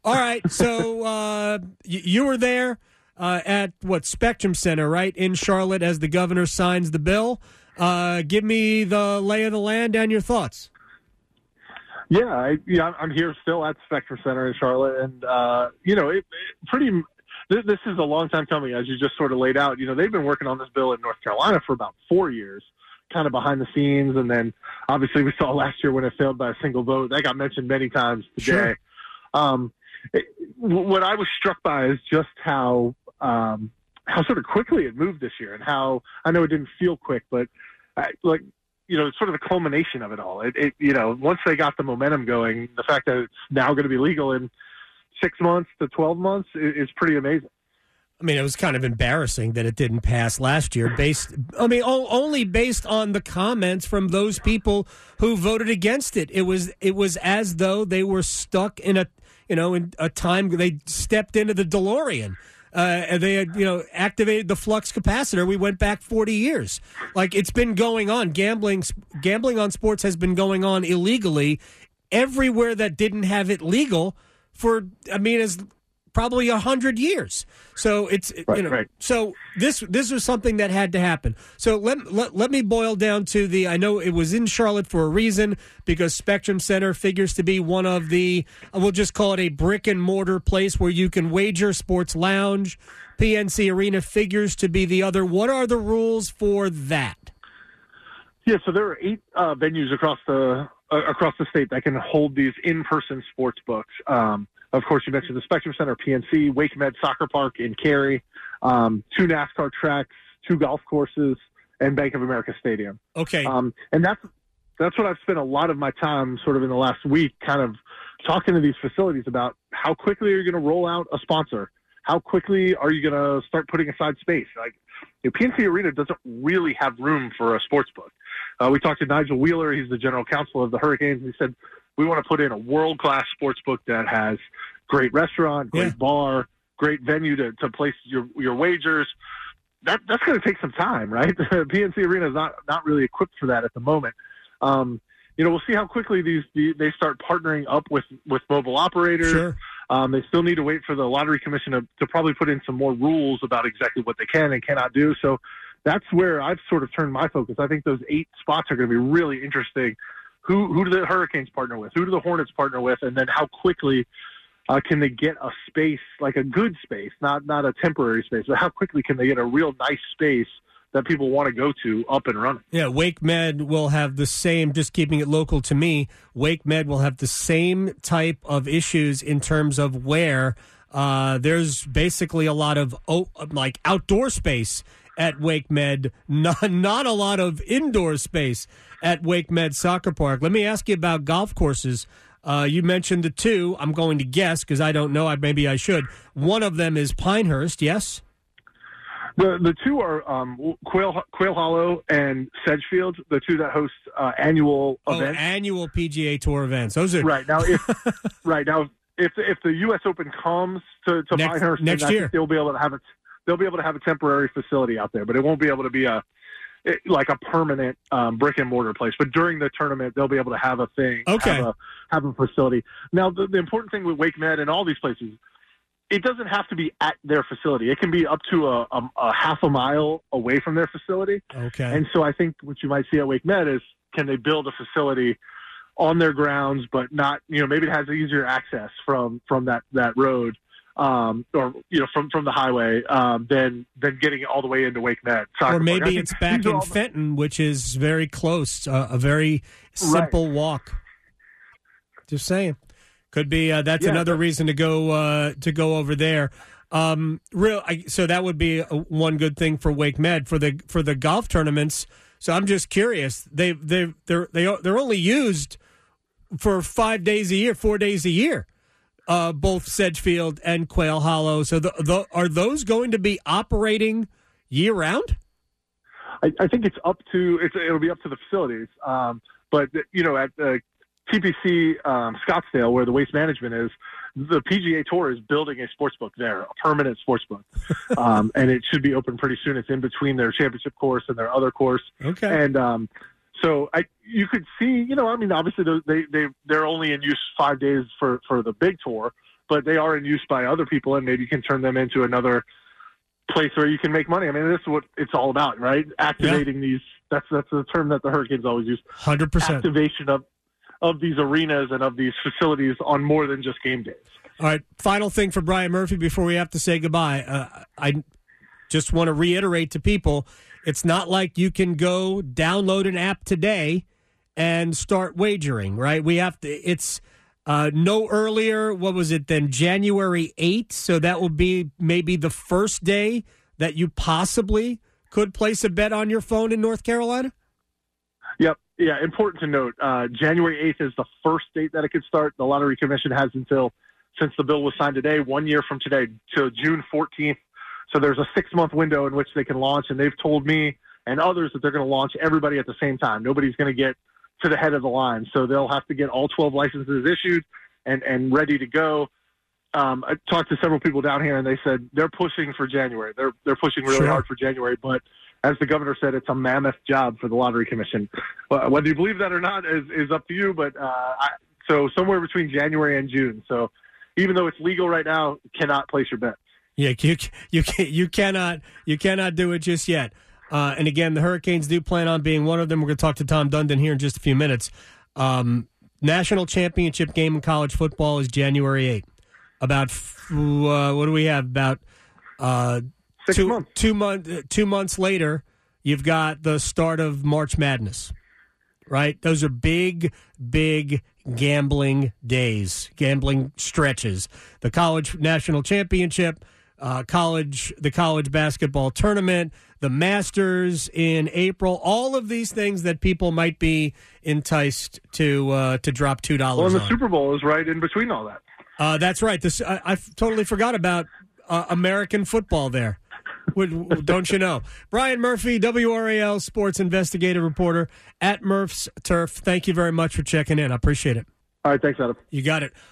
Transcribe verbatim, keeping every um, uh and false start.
All right, so uh, y- you were there uh, at, what, Spectrum Center, right, in Charlotte as the governor signs the bill. Uh, give me the lay of the land and your thoughts. Yeah, I, yeah, I'm here still at Spectrum Center in Charlotte, and, uh, you know, it, it pretty this, this is a long time coming, as you just sort of laid out. You know, they've been working on this bill in North Carolina for about four years, kind of behind the scenes, and then obviously we saw last year when it failed by a single vote. That got mentioned many times today. Sure. Um, it, what I was struck by is just how um, how sort of quickly it moved this year, and how I know it didn't feel quick, but I, like you know, it's sort of the culmination of it all. It, it you know, once they got the momentum going, the fact that it's now going to be legal in six months to twelve months is, is pretty amazing. I mean, it was kind of embarrassing that it didn't pass last year. Based, I mean, o- only based on the comments from those people who voted against it. It was, it was as though they were stuck in a, you know, in a time they stepped into the DeLorean. Uh, and they had, you know, activated the flux capacitor. We went back forty years. Like, it's been going on. Gambling, gambling on sports has been going on illegally everywhere that didn't have it legal for, I mean, as probably a hundred years. So it's right, you know right. so this this was something that had to happen. So let, let let me boil down to the I know it was in Charlotte for a reason, because Spectrum Center figures to be one of the, we'll just call it a brick and mortar place where you can wager, sports lounge. P N C Arena figures to be the other. What are the rules for that? Yeah, so there are eight uh, venues across the uh, across the state that can hold these in-person sports books. Um, Of course, you mentioned the Spectrum Center, P N C, Wake Med Soccer Park in Cary, um, two NASCAR tracks, two golf courses, and Bank of America Stadium. Okay. Um, and that's that's what I've spent a lot of my time sort of in the last week kind of talking to these facilities about. How quickly are you going to roll out a sponsor? How quickly are you going to start putting aside space? Like, you know, P N C Arena doesn't really have room for a sports book. Uh, we talked to Nigel Wheeler. He's the general counsel of the Hurricanes. He said, we want to put in a world-class sports book that has great restaurant, great Yeah. bar, great venue to, to place your, your wagers. That that's going to take some time, right? P N C Arena is not, not really equipped for that at the moment. Um, you know, we'll see how quickly these the, they start partnering up with, with mobile operators. Sure. Um, they still need to wait for the Lottery Commission to, to probably put in some more rules about exactly what they can and cannot do. So that's where I've sort of turned my focus. I think those eight spots are going to be really interesting. Who who do the Hurricanes partner with? Who do the Hornets partner with? And then how quickly uh, can they get a space, like a good space, not not a temporary space, but how quickly can they get a real nice space that people want to go to up and running? Yeah, Wake Med will have the same, just keeping it local to me, Wake Med will have the same type of issues in terms of where uh, there's basically a lot of oh, like outdoor space at Wake Med, not, not a lot of indoor space at Wake Med Soccer Park. Let me ask you about golf courses. Uh, you mentioned the two. I'm going to guess because I don't know. I, maybe I should. One of them is Pinehurst, yes? The the two are um, Quail Quail Hollow and Sedgefield, the two that host uh, annual oh, events. annual P G A Tour events. Those are right now. If right now, if if the U S Open comes to, to next, Pinehurst, next I year, think they'll be able to have it. They'll be able to have a temporary facility out there, but it won't be able to be a it, like a permanent um, brick and mortar place. But during the tournament, they'll be able to have a thing, okay. have a have a facility. Now, the, the important thing with Wake Med and all these places, it doesn't have to be at their facility. It can be up to a, a, a half a mile away from their facility. Okay. And so I think what you might see at Wake Med is, can they build a facility on their grounds, but not, you know, maybe it has easier access from from that that road. Um, or you know, from, from the highway, um, than than getting all the way into Wake Med. Or maybe it's back in Fenton, which is very close, uh, a very simple right. walk. Just saying, could be uh, that's yeah, another but, reason to go uh, to go over there. Um, real, I, so that would be a, one good thing for Wake Med for the for the golf tournaments. So I'm just curious. They they they're they are, they're only used for five days a year, four days a year. Uh, both Sedgefield and Quail Hollow. So the, the, are those going to be operating year-round? I, I think it's up to it's, it'll be up to the facilities. Um, but you know, at the T P C um, Scottsdale, where the Waste Management is, the P G A Tour is building a sports book there, a permanent sports book, um, and it should be open pretty soon. It's in between their championship course and their other course. Okay, and um, so I, you could see, you know, I mean, obviously they they they they're only in use five days for, for the big tour, but they are in use by other people, and maybe you can turn them into another place where you can make money. I mean, this is what it's all about, right? Activating yeah. these. That's that's the term that the Hurricanes always use. one hundred percent Activation of of these arenas and of these facilities on more than just game days. All right, final thing for Brian Murphy before we have to say goodbye. Uh, I just want to reiterate to people, it's not like you can go download an app today and start wagering, right? We have to, it's uh, no earlier, what was it then, January eighth? So that will be maybe the first day that you possibly could place a bet on your phone in North Carolina? Yep. Yeah, important to note, uh, January eighth is the first date that it could start. The Lottery Commission has until, since the bill was signed today, one year from today, to June fourteenth. So there's a six-month window in which they can launch, and they've told me and others that they're going to launch everybody at the same time. Nobody's going to get to the head of the line. So they'll have to get all twelve licenses issued and, and ready to go. Um, I talked to several people down here, and they said they're pushing for January. They're they're pushing really sure. hard for January, but as the governor said, it's a mammoth job for the Lottery Commission. Well, whether you believe that or not is, is up to you, but uh, I, so somewhere between January and June. So even though it's legal right now, you cannot place your bet. Yeah, you you can, you cannot you cannot do it just yet. Uh, and again, the Hurricanes do plan on being one of them. We're going to talk to Tom Dundon here in just a few minutes. Um, national championship game in college football is January eighth. About uh, what do we have? About uh, Six two months. two month two months later, you've got the start of March Madness. Right, those are big, big gambling days, gambling stretches. The college national championship, uh, college, the college basketball tournament, the Masters in April. All of these things that people might be enticed to uh, to drop two dollars. Well, and the on. Super Bowl is right in between all that. Uh, that's right. This I, I totally forgot about uh, American football there. Don't you know? Brian Murphy, W R A L sports investigative reporter at Murph's Turf. Thank you very much for checking in. I appreciate it. All right, thanks, Adam. You got it.